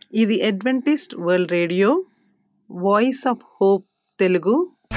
ఇది Adventist World Radio Voice of Hope Telugu.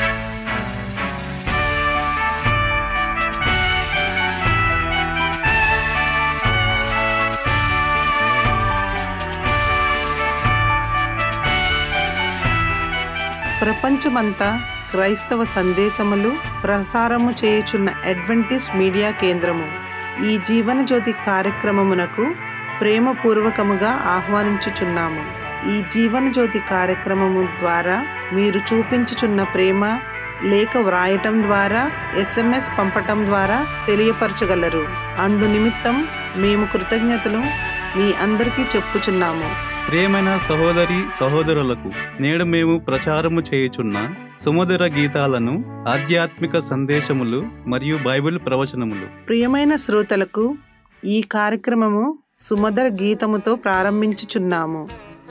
ప్రపంచమంతా క్రైస్తవ సందేశములు ప్రసారము చేయుచున్న అడ్వెంటిస్ట్ మీడియా కేంద్రము ఈ జీవనజ్యోతి కార్యక్రమమునకు ప్రేమపూర్వకముగా ఆహ్వానించుచున్నాము. ఈ జీవనజ్యోతి కార్యక్రమము ద్వారా మీరు చూపించుచున్న ప్రేమ లేఖ వ్రాయటం ద్వారా, SMS పంపటం ద్వారా తెలియపరచగలరు. అందు నిమిత్తం మేము కృతజ్ఞతలు మీ అందరికీ చెప్పుచున్నాము. ప్రియమైన సహోదరి సహోదరులకు నేడు మేము ప్రచారము చేయుచున్న సుమధుర గీతాలను, ఆధ్యాత్మిక సందేశములు మరియు బైబిల్ ప్రవచనములు. ప్రియమైన శ్రోతలకు ఈ కార్యక్రమము సుమధుర గీతముతో ప్రారంభించుచున్నాము.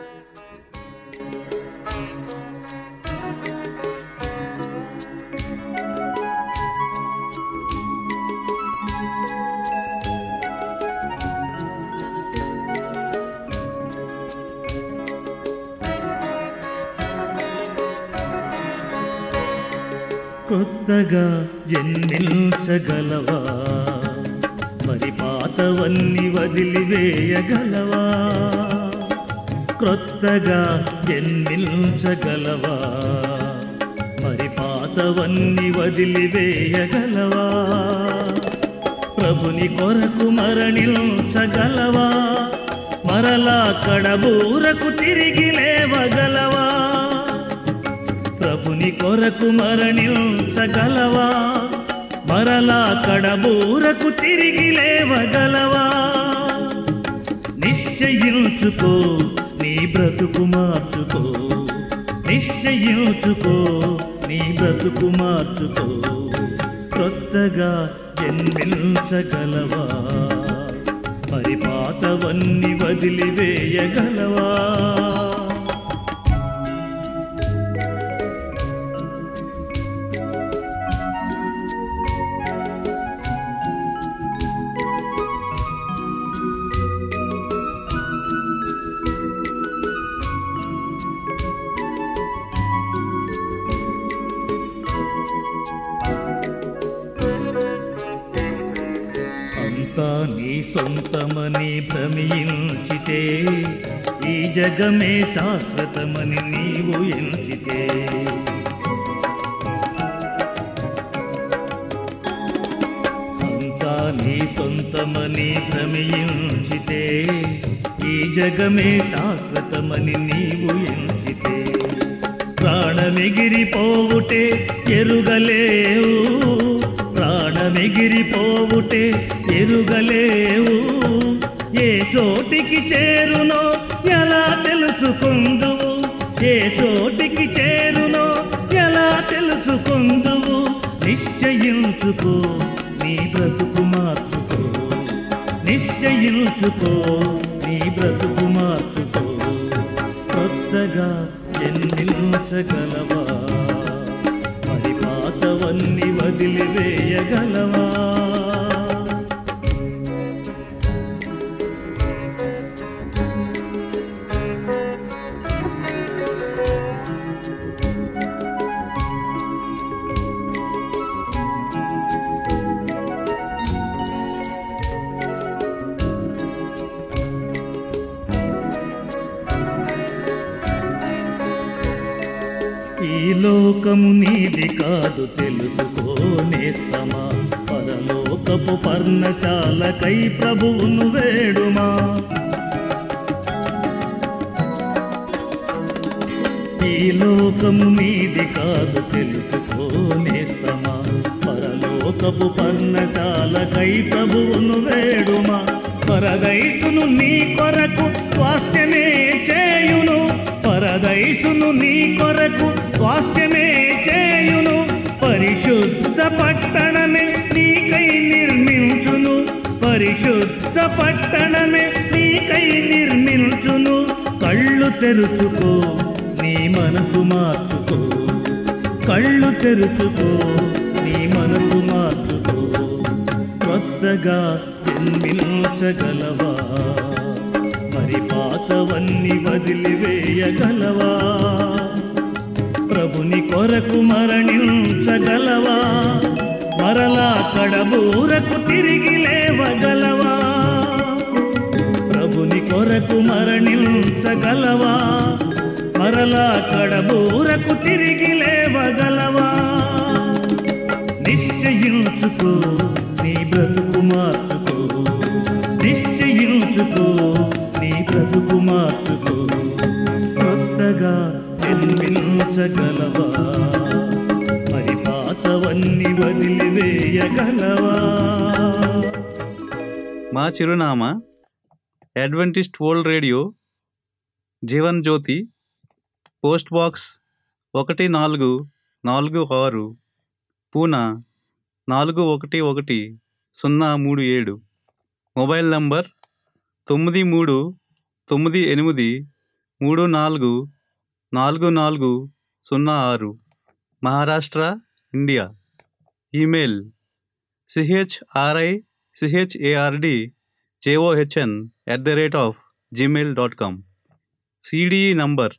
కొత్తగా జన్మించగలవా, మరి పాతవన్నీ వదిలివేయగలవా? క్రొత్తగా జన్మించగలవా, మరి పాతవన్నీ వదిలివేయగలవా? ప్రభుని కొరకు మరణించగలవా, మరలా కడబూరకు తిరిగి లేవగలవా? ప్రభుని కొరకు మరణించగలవా, మరలా కడబూరకు తిరిగి లేవగలవా? నిశ్చయించుకో, నీ బ్రతుకు మార్చుకో. నిశ్చయించుకో, నీ బ్రతుకు మార్చుకో. కొత్తగా జన్మించగలవా, మరి పాతవన్నీ వదిలివేయగలవా? నీ సొంతమని భ్రమించితే, ఈ జగమే శాశ్వతమని నీవు ఎంచితే, అంతా నీ సొంతమని భ్రమించితే, ఈ జగమే శాశ్వతమని నీవు ఎంచితే, ప్రాణమిగిరిపోవుటే ఎరుగలేవు, ప్రాణమిగిరిపోవుటే ఎరుగలేవు. ఏ చోటికి చేరునో ఎలా తెలుసుకుందువు, ఏ చోటికి చేరునో ఎలా తెలుసుకుందువు? నిశ్చయించుకో, నీ బ్రతుకు మార్చుకో. నిశ్చయించుకో, నీ బ్రతుకు మార్చుకో. కొత్తగా జన్మించగలవా, మరి పాతవన్నీ వదిలివేయగలవా? ఈ లోకము నీది కాదు తెలుసుకోనేస్తమా, పరలోకపు పర్ణశాలకై ప్రభువును వేడుమా. ఈ లోకము నీది కాదు తెలుసుకోనేస్తమా, పరలోకపు పర్ణశాలకై ప్రభువును వేడుమా. పరదైసును నీ కొరకు స్వాస్థ్యమే చేయును, పరదైసును నీ కొరకు స్వాస్థ్యమే చేయును. పరిశుద్ధ పట్టణమే నీకై నిర్మించును, పరిశుద్ధ పట్టణమే నీకై నిర్మించును. కళ్ళు తెరుచుకో, నీ మనసు మార్చుకో. కళ్ళు తెరుచుకో, నీ మనసు మార్చుకో. కొత్తగా జన్మించగలవా, మరి పాత పాతవన్నీ వదిలివేయగలవా? ప్రభుని కొరకు మరణించగలవా? మరలా కడబూరకు తిరిగి లేవగలవా? ప్రభుని కొరకు మరణించగలవా? మరలా కడబూరకు తిరిగి లేవగలవా? నిశ్చయించుకో, నీ బ్రతుకు మార్చుకో. నిశ్చయించుకో, నీ బ్రతుకు మార్చుకో. కొత్తగా జన్మించగలవా? మరి పాతవన్నీ వదిలివేయగలవా? మా చిరునామా Adventist World Radio, Jeevan Jyothi, post box 1446, Poona 411037. Mobile number 9398344406, Maharashtra, India. Email CHRICHARDJOHN@gmail.com. CDE number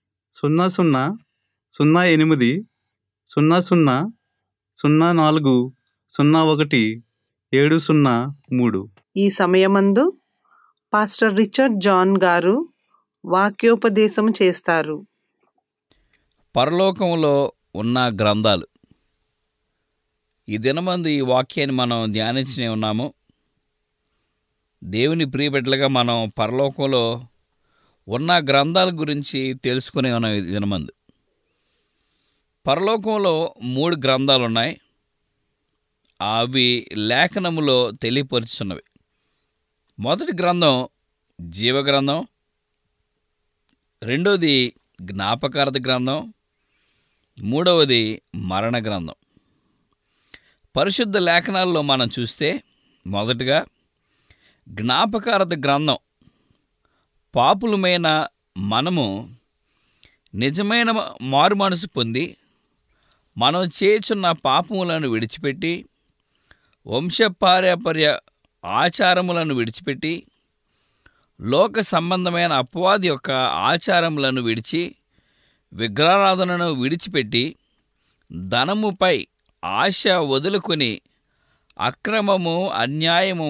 00080040017003. ఈ సమయమందు పాస్టర్ రిచర్డ్ జాన్ గారు వాక్యోపదేశం చేస్తారు. పరలోకంలో ఉన్న గ్రంథాలు. ఈ దినమందు ఈ వాక్యాన్ని మనం ధ్యానించనే ఉన్నాము. దేవుని ప్రియబిడ్డలుగా మనం పరలోకంలో ఉన్న గ్రంథాల గురించి తెలుసుకునే ఉన్నాం. ఈ దినమందు పరలోకంలో 3 గ్రంథాలు ఉన్నాయి. అవి లేఖనములో తెలియపరుచున్నవి. మొదటి గ్రంథం జీవగ్రంథం, రెండవది జ్ఞాపకార్థ గ్రంథం, మూడవది మరణ గ్రంథం. పరిశుద్ధ లేఖనాల్లో మనం చూస్తే మొదటగా జ్ఞాపకార్థ గ్రంథం. పాపులమైన మనము నిజమైన మారు మనసు పొంది మనం చేయుచున్న పాపములను విడిచిపెట్టి, వంశపారంపర్య ఆచారములను విడిచిపెట్టి, లోక సంబంధమైన అపవాది యొక్క ఆచారములను విడిచి, విగ్రహారాధనను విడిచిపెట్టి, ధనముపై ఆశ వదులుకొని అక్రమము, అన్యాయము,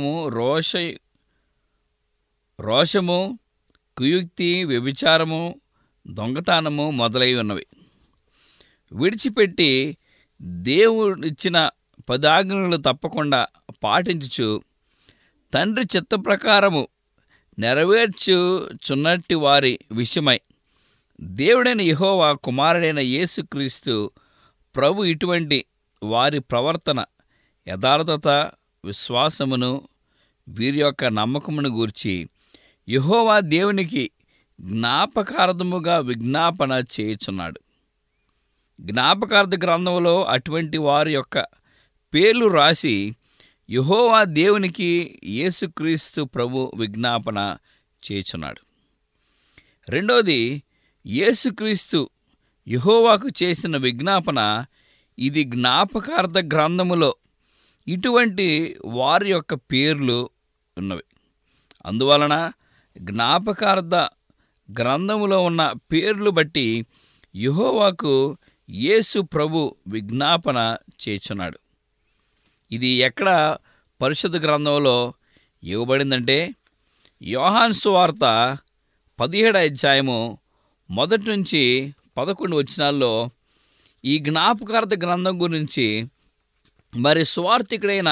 రోషము, కుయుక్తి, వ్యభిచారము, దొంగతనము మొదలై ఉన్నవి విడిచిపెట్టి దేవుడిచ్చిన 10 ఆజ్ఞలు తప్పకుండా పాటించుచు తండ్రి చిత్త ప్రకారము నెరవేర్చుచున్నట్టి వారి విషయమై దేవుడైన యెహోవా కుమారుడైన యేసుక్రీస్తు ప్రభు ఇటువంటి వారి ప్రవర్తన, యథార్థత, విశ్వాసమును, వీరి యొక్క నమ్మకమును గూర్చి యెహోవా దేవునికి జ్ఞాపకార్థముగా విజ్ఞాపన చేయుచున్నాడు. జ్ఞాపకార్థ గ్రంథంలో అటువంటి వారి యొక్క పేర్లు రాసి యెహోవా దేవునికి యేసుక్రీస్తు ప్రభు విజ్ఞాపన చేయుచున్నాడు. రెండోది, యేసుక్రీస్తు యెహోవాకు చేసిన విజ్ఞాపన. ఇది జ్ఞాపకార్థ గ్రంథములో ఇటువంటి వారి యొక్క పేర్లు ఉన్నవి. అందువలన జ్ఞాపకార్థ గ్రంథములో ఉన్న పేర్లు బట్టి యెహోవాకు యేసు ప్రభు విజ్ఞాపన చేయుచున్నాడు. ఇది ఎక్కడ పరిశుద్ధ గ్రంథంలో ఇవ్వబడిందంటే యోహాను సువార్త 17వ అధ్యాయము 1 నుంచి 11 వచనాల్లో ఈ జ్ఞాపకార్థ గ్రంథం గురించి మరి సువార్తికుడైన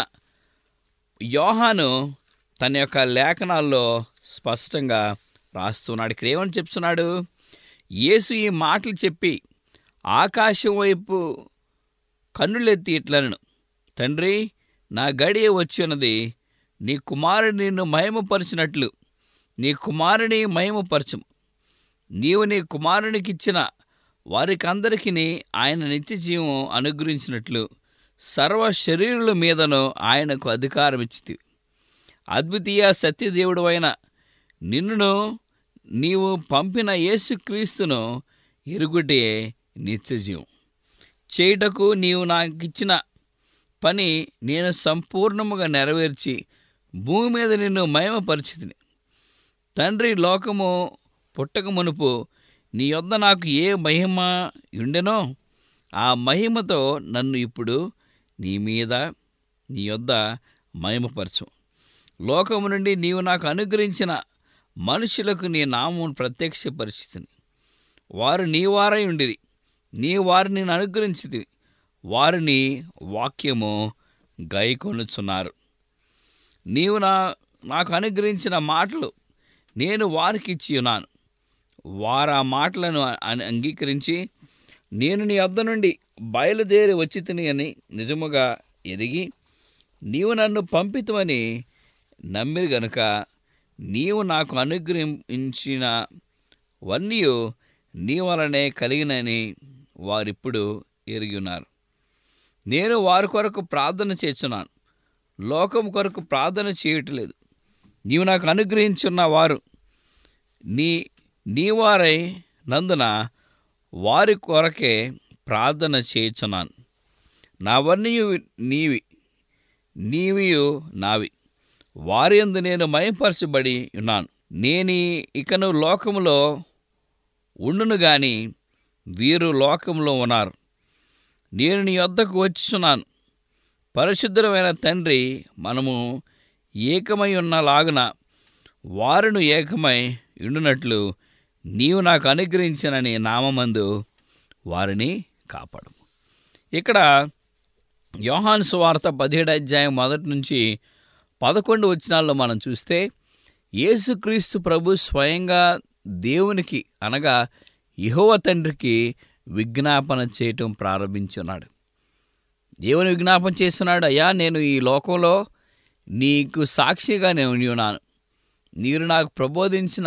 యోహాను తన యొక్క లేఖనాల్లో స్పష్టంగా రాస్తున్నాడు. ఇక్కడ ఏమని చెప్తున్నాడు? యేసు ఈ మాటలు చెప్పి ఆకాశం వైపు కన్నులెత్తి ఇట్లనెను, తండ్రి, నా గడియ వచ్చినది. నీ కుమారుని నిన్ను మహిమపరిచినట్లు నీ కుమారుని మహిమపరచుము. నీవు నీ కుమారునికిచ్చిన వారికందరికీ ఆయన నిత్యజీవం అనుగ్రహించినట్లు సర్వ శరీరుల మీదను ఆయనకు అధికారం ఇచ్చితివి. అద్వితీయ సత్యదేవుడు అయిన నిన్నును నీవు పంపిన యేసుక్రీస్తును ఎరుగుటే నిత్యజీవం. చేయుటకు నీవు నాకిచ్చిన పని నేను సంపూర్ణముగా నెరవేర్చి భూమి మీద నిన్ను మహిమపరిచితిని. తండ్రి లోకము పుట్టక మునుపు నీ యొద్ద నాకు ఏ మహిమ ఉండెనో ఆ మహిమతో నన్ను ఇప్పుడు నీ యొద్ద మహిమపరచు. లోకము నుండి నీవు నాకు అనుగ్రహించిన మనుషులకు నీ నామమును ప్రత్యక్షపరిచితిని. వారు నీ వారై ఉండిరి, నీ వారిని నేను అనుగ్రహించితివి, వారు నీ వాక్యము గైకొనుచున్నారు. నీవు నాకు అనుగ్రహించిన మాటలు నేను వారికి ఇచ్చి ఉన్నాను. వారు ఆ మాటలను అంగీకరించి నేను నీ వద్ద నుండి బయలుదేరి వచ్చి తిని అని నిజముగా ఎరిగి నీవు నన్ను పంపితమని నమ్మిరి గనుక నీవు నాకు అనుగ్రహించినవన్నీ నీ వలనే కలిగినని వారిప్పుడు ఎరిగి ఉన్నారు. నేను వారి కొరకు ప్రార్థన చేస్తున్నాను, లోకం కొరకు ప్రార్థన చేయట్లేదు. నీవు నాకు అనుగ్రహించున్న వారు నీ వారై నందున వారి కొరకే ప్రార్థన చేయుచున్నాను. నావన్నీ నీవియు నావి, వారి యందు నేను మహిమపరచబడి ఉన్నాను. నేను ఇకను లోకములో ఉండును గాని వీరు లోకంలో ఉన్నారు. నేను నీ వద్దకు వచ్చుచున్నాను. పరిశుద్ధమైన తండ్రి, మనము ఏకమై ఉన్నలాగున వారును ఏకమై ఉండునట్లు నీవు నాకు అనుగ్రహించిన నీ నామమందు వారిని కాపాడు. ఇక్కడ యోహాను సువార్త 17వ అధ్యాయం 1 నుంచి 11 వచనాల్లో మనం చూస్తే యేసుక్రీస్తు ప్రభు స్వయంగా దేవునికి అనగా యెహోవా తండ్రికి విజ్ఞాపన చేయటం ప్రారంభించున్నాడు. దేవుని విజ్ఞాపన చేస్తున్నాడు, అయ్యా నేను ఈ లోకంలో నీకు సాక్షిగా నేను ఉన్నాను. మీరు నాకు ప్రబోధించిన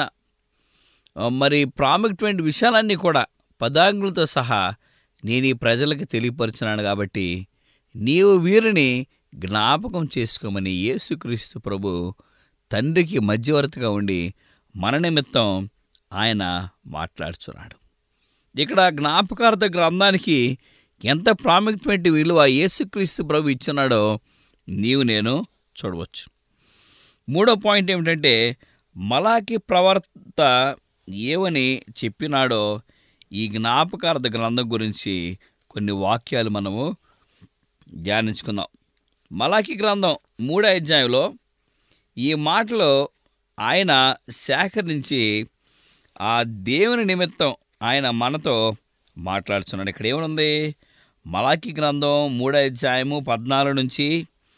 మరి ప్రాముఖ్యమైన విషయాలన్నీ కూడా పదాంగులతో సహా నేను ఈ ప్రజలకు తెలియపరుచున్నాను. కాబట్టి నీవు వీరిని జ్ఞాపకం చేసుకోమని యేసుక్రీస్తు ప్రభు తండ్రికి మధ్యవర్తిగా ఉండి మన నిమిత్తం ఆయన మాట్లాడుచున్నాడు. ఇక్కడ జ్ఞాపకార్థ గ్రంథానికి ఎంత ప్రాముఖ్యమైన విలువ యేసుక్రీస్తు ప్రభు ఇచ్చున్నాడో నేను చూడవచ్చు. 3వ పాయింట్ ఏమిటంటే మలాకి ప్రవర్త ఏమని చెప్పినాడో ఈ జ్ఞాపకార్థ గ్రంథం గురించి కొన్ని వాక్యాలు మనము ధ్యానించుకుందాం. మలాకి గ్రంథం 3వ అధ్యాయంలో ఈ మాటలో ఆయన సేకరించి ఆ దేవుని నిమిత్తం ఆయన మనతో మాట్లాడుతున్నాడు. ఇక్కడ ఏమనుంది? మలాకి గ్రంథం 3వ అధ్యాయము 14 నుంచి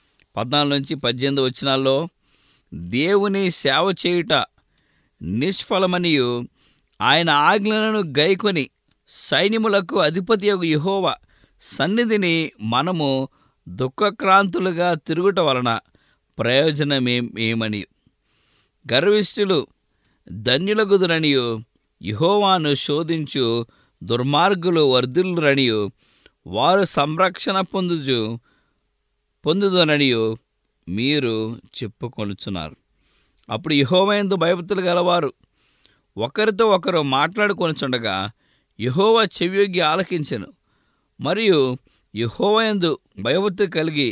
18 వచనాల్లో దేవుని సేవ చేయుట నిష్ఫలమనియు ఆయన ఆజ్ఞలను గైకొని సైన్యములకు అధిపతియగు యెహోవా సన్నిధిని మనము దుఃఖక్రాంతులుగా తిరుగుట వలన ప్రయోజనమేమని గర్విష్ఠులు ధన్యులగుదురనియు యెహోవాను శోధించు దుర్మార్గులు వర్ధిల్లురనియు వారు సంరక్షణ పొందుదురనియు మీరు చెప్పుకొనుచున్నారు. అప్పుడు యెహోవా యందు భయభక్తులు గలవారు ఒకరితో ఒకరు మాట్లాడుకొనుచుండగా యెహోవా చెవియొగ్గి ఆలకించెను. మరియు యెహోవా యందు భయభక్తి కలిగి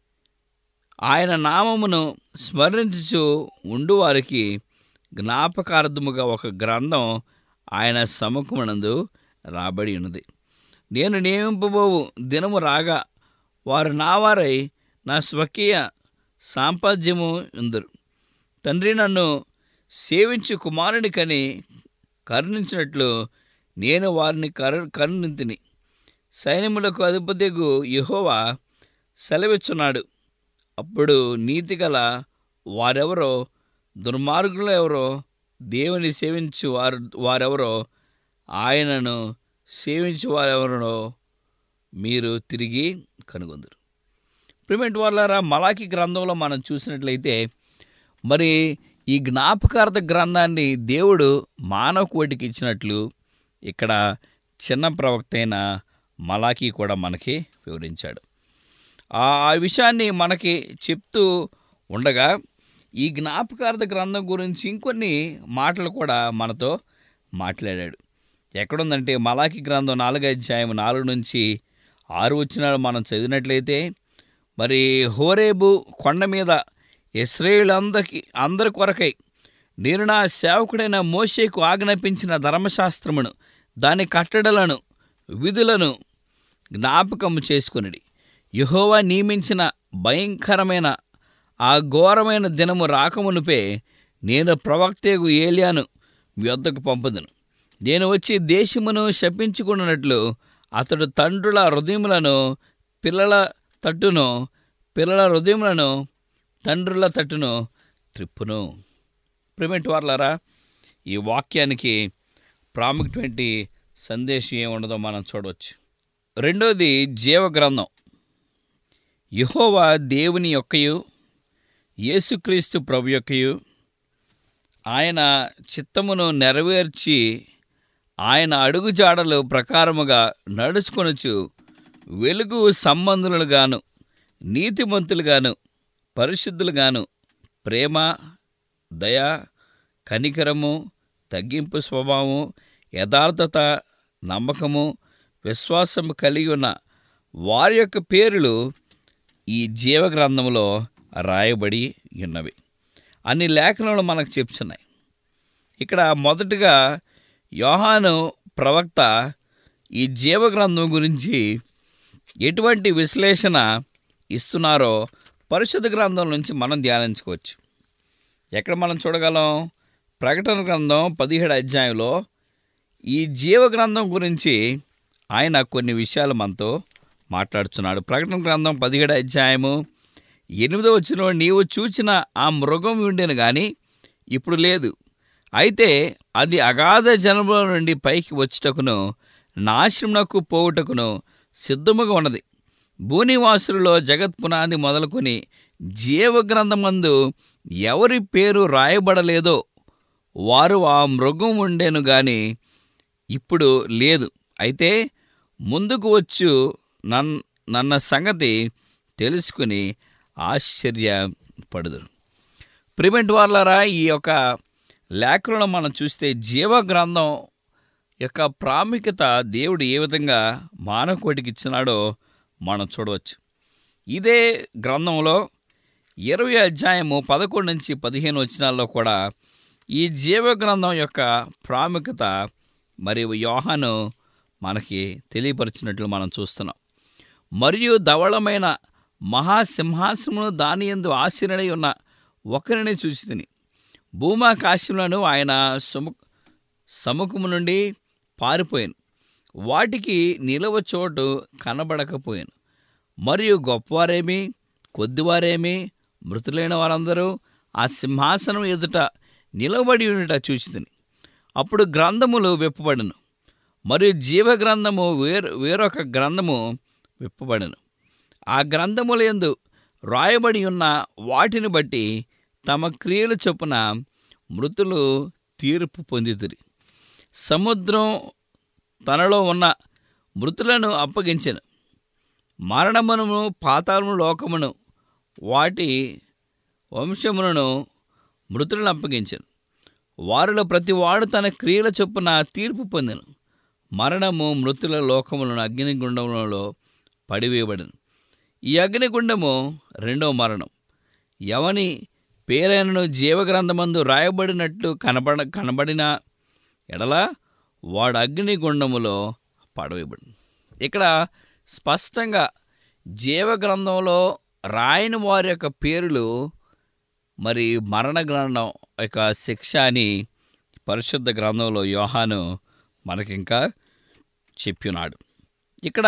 ఆయన నామమును స్మరించుచు ఉండువారికి జ్ఞాపకార్థముగా ఒక గ్రంథం ఆయన సముఖమునందు రాబడి ఉన్నది. నేను నియమింపబోవు దినము రాగా వారు నా వారై నా స్వకీయ సాంపాద్యము ఉందరు. తండ్రి నన్ను సేవించు కుమారుని కని కరుణించినట్లు నేను వారిని కరుణింతిని. సైన్యములకు అధిపతియగు యెహోవా సెలవిచ్చున్నాడు. అప్పుడు నీతిగల వారెవరో దుర్మార్గులు ఎవరో దేవుని సేవించు వారెవరో ఆయనను సేవించు వారెవరో మీరు తిరిగి కనుగొందురు. ప్రియమైన వాళ్ళారా, మలాకి గ్రంథంలో మనం చూసినట్లయితే మరి ఈ జ్ఞాపకార్థ గ్రంథాన్ని దేవుడు మానవ కోటికి ఇచ్చినట్లు ఇక్కడ చిన్న ప్రవక్త అయిన మలాకి కూడా మనకి వివరించాడు. ఆ విషయాన్ని మనకి చెప్తూ ఉండగా ఈ జ్ఞాపకార్థ గ్రంథం గురించి ఇంకొన్ని మాటలు కూడా మనతో మాట్లాడాడు. ఎక్కడుందంటే మలాకి గ్రంథం 4వ అధ్యాయం 4 నుంచి 6 వచనాలు మనం చదివినట్లయితే మరి హోరేబు కొండ మీద ఇశ్రాయేలు అందరి కొరకై నేను నా సేవకుడైన మోషేకు ఆజ్ఞాపించిన ధర్మశాస్త్రమును, దాని కట్టడలను, విధులను జ్ఞాపకము చేసుకొనిడి. యెహోవా నియమించిన భయంకరమైన ఆ ఘోరమైన దినము రాకమునుపే నేను ప్రవక్తయగు ఏలియాను మీ వద్దకు పంపుదును. నేను వచ్చి దేశమును శపించుకున్నట్లు అతడు తండ్రుల హృదయములను పిల్లల తట్టును, పిల్లల హృదయములను తండ్రుల తట్టును త్రిప్పును. ప్రియమైన వారలారా, ఈ వాక్యానికి ప్రాముఖ్యమైన సందేశం ఏముండదో మనం చూడవచ్చు. రెండోది జీవగ్రంథం. యెహోవా దేవుని యొక్కయు యేసుక్రీస్తు ప్రభు యొక్కయు ఆయన చిత్తమును నెరవేర్చి ఆయన అడుగుజాడలు ప్రకారముగా నడుచుకొనుచు వెలుగు సంబంధులుగాను, నీతిమంతులుగాను, పరిశుద్ధులుగాను, ప్రేమ, దయ, కనికరము, తగ్గింపు స్వభావము, యథార్థత, నమ్మకము, విశ్వాసము కలిగి ఉన్న వారి యొక్క పేర్లు ఈ జీవగ్రంథంలో రాయబడి ఉన్నవి. అన్ని లేఖనాలు మనకు చెప్తున్నాయి. ఇక్కడ మొదటగా యోహాను ప్రవక్త ఈ జీవగ్రంథం గురించి ఎటువంటి విశ్లేషణ ఇస్తున్నారో పరిశుద్ధ గ్రంథం నుంచి మనం ధ్యానించుకోవచ్చు. ఎక్కడ మనం చూడగలం? ప్రకటన గ్రంథం 17వ అధ్యాయంలో ఈ జీవగ్రంథం గురించి ఆయన కొన్ని విషయాలు మనతో మాట్లాడుతున్నాడు. ప్రకటన గ్రంథం 17వ అధ్యాయము 8వ వచనంలో, నీవు చూచిన ఆ మృగం ఉండేను కానీ ఇప్పుడు లేదు, అయితే అది అగాధ జలముల నుండి పైకి వచ్చుటకును నాశనమునకు పోవుటకును సిద్ధముగా ఉన్నది. భూనివాసులలో జగత్పునాది మొదలుకొని జీవగ్రంథమందు ఎవరి పేరు రాయబడలేదో వారు ఆ మృగం ఉండేను కానీ ఇప్పుడు లేదు, అయితే ముందుకు వచ్చు నన్న సంగతి తెలుసుకుని ఆశ్చర్యపడుదురు. ప్రియమైన వారలారా, ఈ యొక్క లేఖలను మనం చూస్తే జీవగ్రంథం యొక్క ప్రాముఖ్యత దేవుడు ఏ విధంగా మానవకోటికి ఇచ్చినాడో మనం చూడవచ్చు. ఇదే గ్రంథంలో 20వ అధ్యాయము 11 నుంచి 15 వచనాల్లో కూడా ఈ జీవగ్రంథం యొక్క ప్రాముఖ్యత మరియు యోహాను మనకి తెలియపరిచినట్లు మనం చూస్తున్నాం. మరియు ధవళమైన మహాసింహాసనమును దాని యందు ఆసీనుడై ఉన్న ఒకరిని చూసి తిని, భూమాకాశములను ఆయన సముఖము నుండి పారిపోయాను, వాటికి నిలవ చోటు కనబడకపోయాను. మరియు గొప్పవారేమి కొద్దివారేమి మృతులైన వారందరూ ఆ సింహాసనం ఎదుట నిలబడి ఉండట చూసి తిని, అప్పుడు గ్రంథములు విప్పబడను, మరియు జీవగ్రంథము వేరొక గ్రంథము విప్పబడను. ఆ గ్రంథముల యందు రాయబడి ఉన్న వాటిని బట్టి తమ క్రియలు చొప్పున మృతులు తీర్పు పొందితిరి. సముద్రం తనలో ఉన్న మృతులను అప్పగించెను, మరణమును పాతాళము లోకమును వాటి వంశములను మృతులను అప్పగించెను. వారిలో ప్రతివాడు తన క్రియల చొప్పున తీర్పు పొందెను. మరణము మృతుల లోకములను అగ్నిగుండములలో పడివేయబడను. ఈ అగ్నిగుండము రెండవ మరణం. ఎవని పేరైనను జీవగ్రంథమందు రాయబడినట్లు కనబడిన ఎడల వాడు అగ్నిగుండములో పడవేయబడను. ఇక్కడ స్పష్టంగా జీవగ్రంథంలో రాయని వారి యొక్క పేర్లు మరి మరణ గ్రంథం యొక్క శిక్ష అని పరిశుద్ధ గ్రంథంలో యోహాను మనకింకా చెప్పినాడు. ఇక్కడ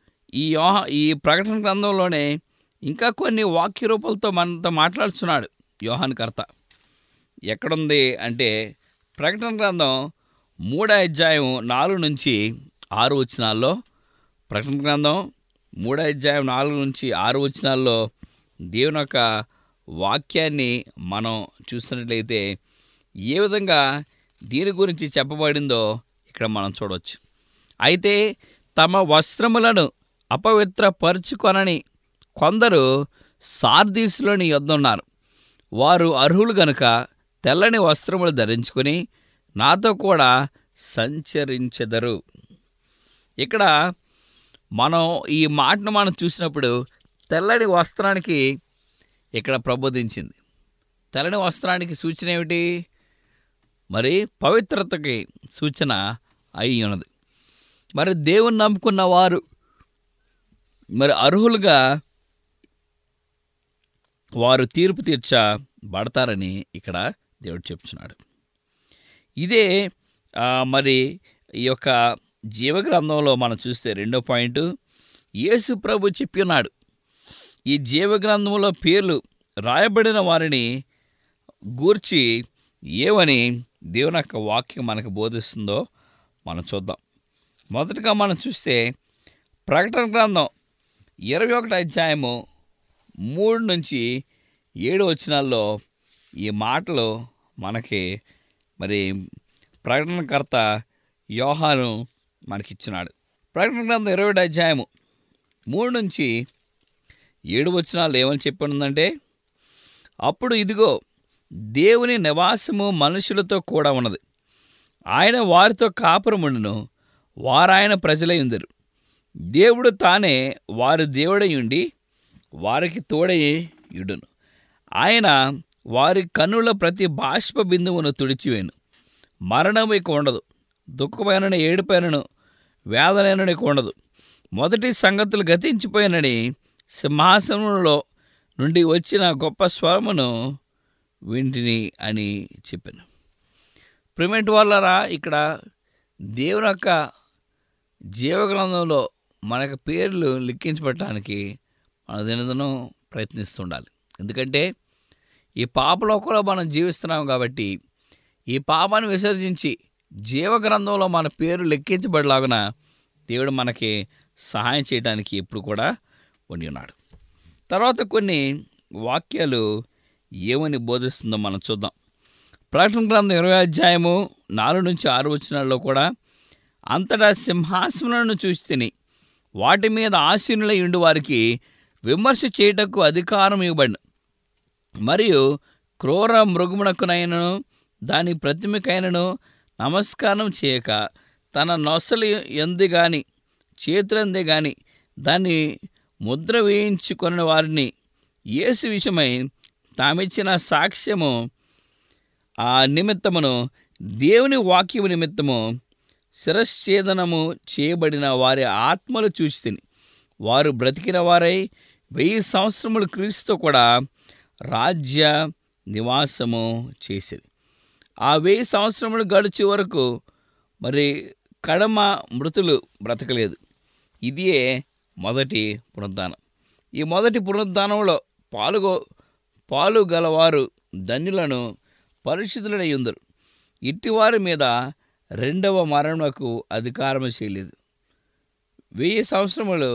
ఈ ప్రకటన గ్రంథంలోనే ఇంకా కొన్ని వాక్య రూపాలతో మనతో మాట్లాడుతున్నాడు యోహాను కర్త. ఎక్కడుంది అంటే ప్రకటన గ్రంథం 3వ అధ్యాయం 4 నుంచి 6 వచనాల్లో, ప్రకటన గ్రంథం 3వ అధ్యాయం 4 నుంచి 6 వచనాల్లో దేవుని యొక్క వాక్యాన్ని మనం చూసినట్లయితే ఏ విధంగా దీని గురించి చెప్పబడిందో ఇక్కడ మనం చూడవచ్చు. అయితే తమ వస్త్రములను అపవిత్రపరుచుకొనని కొందరు సార్దీసులోని యొద్ద ఉన్నారు. వారు అర్హులు గనుక తెల్లని వస్త్రములు ధరించుకొని నాతో కూడా సంచరించెదరు. ఇక్కడ మనం ఈ మాటను మనం చూసినప్పుడు తెల్లని వస్త్రానికి ఇక్కడ ప్రబోధించింది. తెల్లని వస్త్రానికి సూచన ఏమిటి? మరి పవిత్రతకి సూచన అయి ఉన్నది. మరి దేవుని నమ్ముకున్న వారు మరి అర్హులుగా వారు తీర్పు తీర్చబడతారని ఇక్కడ దేవుడు చెప్తున్నాడు. ఇదే మరి ఈ యొక్క జీవగ్రంథంలో మనం చూస్తే రెండో పాయింట్, యేసు ప్రభు చెప్పి ఉన్నాడు. ఈ జీవగ్రంథంలో పేర్లు రాయబడిన వారిని గూర్చి ఏమని దేవుని యొక్క వాక్యం మనకు బోధిస్తుందో మనం చూద్దాం. మొదటగా మనం చూస్తే ప్రకటన గ్రంథం 21వ అధ్యాయము 3 నుంచి 7 వచనాల్లో ఈ మాటలు మనకి మరి ప్రకటనకర్త యోహాను మనకిచ్చినాడు. ప్రకటన గ్రంథం 20వ అధ్యాయము 3 నుంచి 7 వచనాలు ఏమని చెప్పి ఉందంటే, అప్పుడు ఇదిగో దేవుని నివాసము మనుషులతో కూడా ఉన్నది. ఆయన వారితో కాపురముండును, వారాయన ప్రజలై ఉందరు. దేవుడు తానే వారి దేవుడై ఉండి వారికి తోడై యుడును. ఆయన వారి కన్నుల ప్రతి బాష్ప బిందువును తుడిచివేను. మరణం ఇక ఉండదు, దుఃఖమైనను ఏడుపైనను వేదనైనను ఇక ఉండదు. మొదటి సంగతులు గతించిపోయినని సింహాసనంలో నుండి వచ్చిన గొప్ప స్వరమును వింటిని అని చెప్పాను. ప్రిమెంట్ వాళ్ళరా, ఇక్కడ దేవుని యొక్క జీవగ్రంథంలో మనకు పేర్లు లిఖించబడటానికి మన దినదినం ప్రయత్నిస్తుండాలి. ఎందుకంటే ఈ పాపలోకంలో మనం జీవిస్తున్నాం కాబట్టి ఈ పాపాన్ని విసర్జించి జీవగ్రంథంలో మన పేరు లెక్కించబడలాగున దేవుడు మనకి సహాయం చేయడానికి ఎప్పుడు కూడా ఉండి ఉన్నాడు. తర్వాత కొన్ని వాక్యాలు ఏమని బోధిస్తుందో మనం చూద్దాం. ప్రకటన గ్రంథం 20వ అధ్యాయము 4 నుంచి 6 వచనాల్లో కూడా, అంతటా సింహాసనాలను చూస్తేని వాటి మీద ఆసీనులై ఉండి వారికి విమర్శ చేయుటకు అధికారం ఇవ్వబడిన, మరియు క్రూర మృగమునకునైనను దాని ప్రతిమకైనను నమస్కారం చేయక తన నొసలు ఎందు గాని చేతులందే గాని దాన్ని ముద్ర వేయించుకున్న వారిని యేసు విషయమై తామిచ్చిన సాక్ష్యము ఆ నిమిత్తమును దేవుని వాక్యము నిమిత్తము శిరశ్ఛేదనము చేయబడిన వారి ఆత్మలు చూసితిని. వారు బ్రతికిన వారై 1000 సంవత్సరములు క్రీస్తుతో కూడా రాజ్య నివాసము చేసేది. ఆ 1000 సంవత్సరములు గడిచే వరకు మరి కడమ మృతులు బ్రతకలేదు. ఇదే మొదటి పునరుద్ధానం. ఈ మొదటి పునరుద్ధానంలో పాలుగలవారు ధన్యులను పరిశుద్ధులై ఉందరు. ఇట్టివారి మీద రెండవ మరణమునకు అధికారము చేయలేదు. 1000 సంవత్సరములు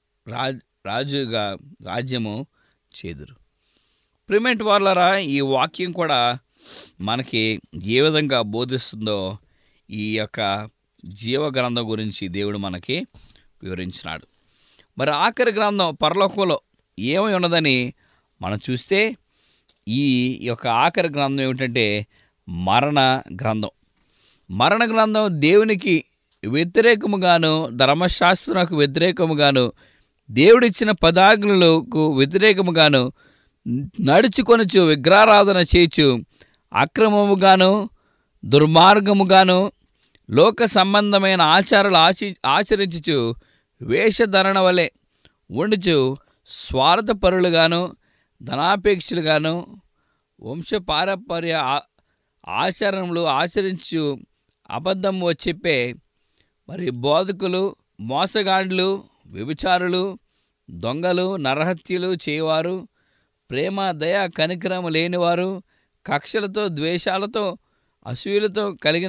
రాజుగా రాజ్యము చేదురు. ప్రిమెంట్ వాళ్ళరా, ఈ వాక్యం కూడా మనకి ఏ విధంగా బోధిస్తుందో ఈ యొక్క జీవగ్రంథం గురించి దేవుడు మనకి వివరించినాడు. మరి ఆఖరి గ్రంథం పరలోకంలో ఏమై ఉన్నదని మనం చూస్తే ఈ యొక్క ఆఖరి గ్రంథం ఏమిటంటే మరణ గ్రంథం. మరణ గ్రంథం దేవునికి వ్యతిరేకముగాను ధర్మశాస్త్రకు వ్యతిరేకముగాను దేవుడిచ్చిన పదాజ్ఞలకు వ్యతిరేకముగాను నడుచుకొనుచు విగ్రహారాధన చేయుచు అక్రమముగాను దుర్మార్గముగాను లోక సంబంధమైన ఆచారాలు ఆచరించుచు వేషధరణ వలె ఉండుచు స్వార్థపరులుగాను ధనాపేక్షలుగాను వంశపారంపర్య ఆచరణలు ఆచరించు అబద్ధము చెప్పే మరి బోధకులు, మోసగాండ్లు, వ్యభిచారులు, దొంగలు, నరహత్యలు చేయవారు, ప్రేమ దయ కనికరము లేనివారు, కక్షలతో ద్వేషాలతో అసూయలతో కలిగిన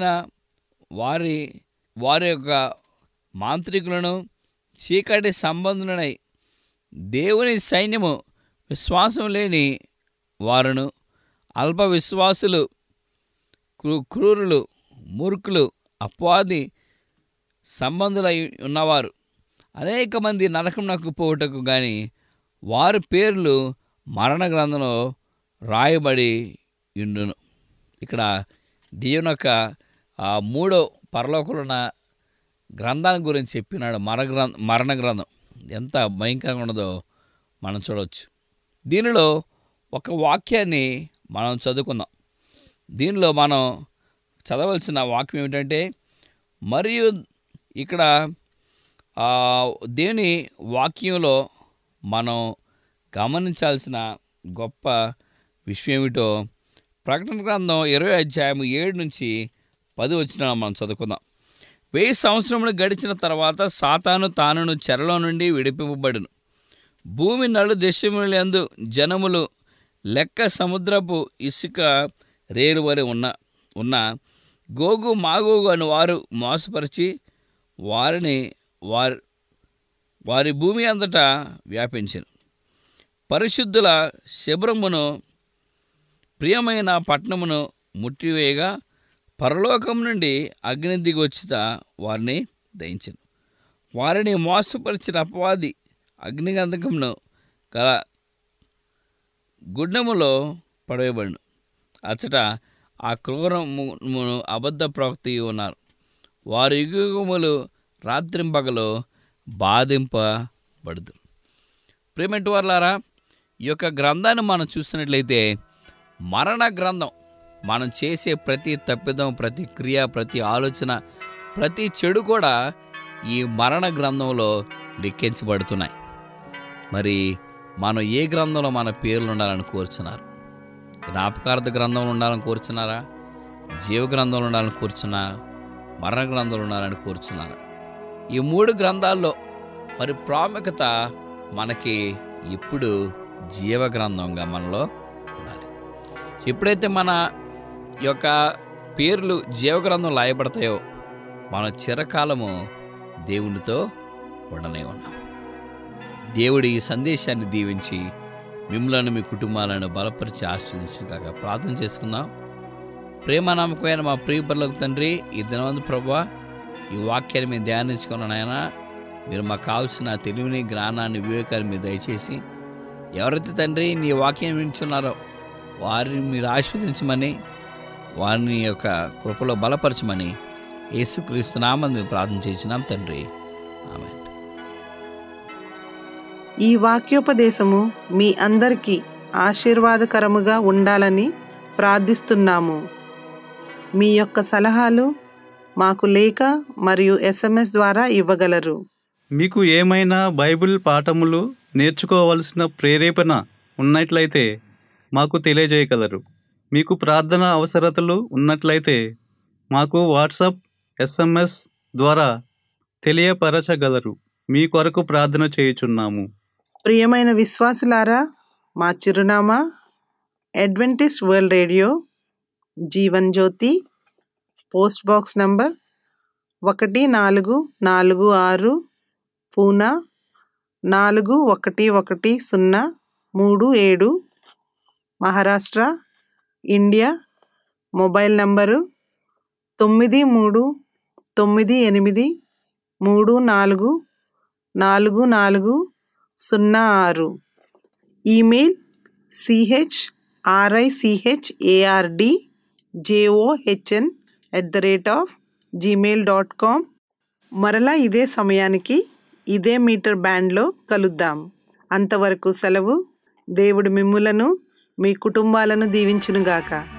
వారి యొక్క మాంత్రికులను, చీకటి సంబంధులనై దేవుని సైన్యము విశ్వాసం లేని వారును, అల్ప విశ్వాసులు, క్రూరులు, మూర్ఖులు, అపవాది సంబంధులై ఉన్నవారు అనేక మంది నరకమునకు పోవుటకు గాని వారి పేర్లు మరణ గ్రంథంలో రాయబడి ఉండును. ఇక్కడ దేవుని యొక్క మూడో పరలోకంలో ఉన్న గ్రంథాన్ని గురించి చెప్పినాడు. మరణ గ్రంథం ఎంత భయంకరంగా ఉన్నదో మనం చూడవచ్చు. దీనిలో ఒక వాక్యాన్ని మనం చదువుకుందాం. దీనిలో మనం చదవలసిన వాక్యం ఏమిటంటే, మరియు ఇక్కడ దేవుని వాక్యంలో మనం గమనించాల్సిన గొప్ప విషయం ఏమిటో ప్రకటన గ్రంథం 20 అధ్యాయం 7-10 మనం చదువుకుందాం. 1000 సంవత్సరములు గడిచిన తర్వాత సాతాను తానును చెరలో నుండి విడిపింపబడును. భూమి నలు దేశములందు జనములు లెక్క సముద్రపు ఇసుక రేలు వలె ఉన్న గోగు మాగోగు అని వారు మోసపరిచి వారి భూమి అంతటా వ్యాపించెను. పరిశుద్ధుల శిబిరమును ప్రియమైన పట్టణమును ముట్టివేయగా పరలోకం నుండి అగ్ని దిగొచ్చుట వారిని దహించెను. వారిని మోసపరిచిన అపవాది అగ్నిగంధకమును గల గుడ్డములో పడవేయబడును. అచ్చట ఆ క్రూరమును అబద్ధ ప్రవక్త ఉన్నారు. వారి యుగములు రాత్రింపగలు బాధింపబడదు. ప్రియమైన వారలారా, ఈ యొక్క గ్రంథాన్ని మనం చూసినట్లయితే మరణ గ్రంథం. మనం చేసే ప్రతి తప్పిదం, ప్రతి క్రియ, ప్రతి ఆలోచన, ప్రతి చెడు కూడా ఈ మరణ గ్రంథంలో లిఖించబడుతున్నాయి. మరి మనం ఏ గ్రంథంలో మన పేర్లు ఉండాలని కోరుచున్నారు? జ్ఞాపకార్థ గ్రంథంలో ఉండాలని కోరుచున్నారా? జీవ గ్రంథంలో ఉండాలని కోరుచున్నారా? మరణ గ్రంథంలో ఉండాలని కోరుచున్నారా? ఈ 3 గ్రంథాల్లో మరి ప్రాముఖ్యత మనకి ఇప్పుడు జీవ గ్రంథంగా మనలో ఉండాలి. ఎప్పుడైతే మన యొక్క పేర్లు జీవగ్రంథం రాయబడతాయో మనం చిరకాలము దేవునితో ఉండనే ఉన్నాం. దేవుడి ఈ సందేశాన్ని దీవించి మిమ్మల్ని, మీ కుటుంబాలను బలపరిచి ఆశీర్వదించుగాక. ప్రార్థన చేసుకుందాం. ప్రేమనామకమైన మా ప్రియ పరలోక తండ్రి, ఈ దినవంతు ప్రభువా, ఈ వాక్యాన్ని మేము ధ్యానించుకున్న నాయన, మీరు మాకు కావాల్సిన తెలివిని, జ్ఞానాన్ని, వివేకాన్ని మీరు దయచేసి ఎవరైతే తండ్రి నీ వాక్యం వింటున్నారో వారిని మీరు ఆశీర్వదించమని, వారిని యొక్క కృపలో బలపరచమని యేసుక్రీస్తు నామమున మేము ప్రార్థన చేస్తున్నాం తండ్రి. ఆమేన్. ఈ వాక్యోపదేశము మీ అందరికీ ఆశీర్వాదకరముగా ఉండాలని ప్రార్థిస్తున్నాము. మీ యొక్క సలహాలు మాకు లేఖ మరియు SMS ద్వారా ఇవ్వగలరు. మీకు ఏమైనా బైబిల్ పాఠములు నేర్చుకోవలసిన ప్రేరేపణ ఉన్నట్లయితే మాకు తెలియజేయగలరు. మీకు ప్రార్థన అవసరతలు ఉన్నట్లయితే మాకు వాట్సాప్, SMS ద్వారా తెలియపరచగలరు. మీ కొరకు ప్రార్థన చేయుచున్నాము. ప్రియమైన విశ్వాసులారా, మా చిరునామా Adventist World Radio, Jeevan Jyothi, post box number 1446, Poona 411037, Maharashtra, India. Mobile number 93344406. Email CHRICHARDJOHN@gmail.com. మరలా ఇదే సమయానికి ఇదే మీటర్ బ్యాండ్లో కలుద్దాం. అంతవరకు సెలవు. దేవుడు మిమ్ములను, మీ కుటుంబాలను దీవించునుగాక.